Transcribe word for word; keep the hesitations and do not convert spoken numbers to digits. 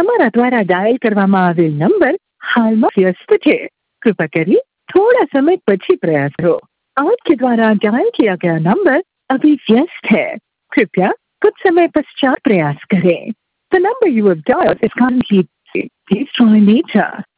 તમારા દ્વારા ડાયલ કરવામાં આવેલ નંबर हालમાં व्यस्त है। कृपा करिए थोड़ा समय પછી प्रयास करो। आपके द्वारा डायल किया गया नंबर अभी व्यस्त है। कृपया कुछ समय पश्चात प्रयास करें। The number you have dialed is currently busy. Please try later.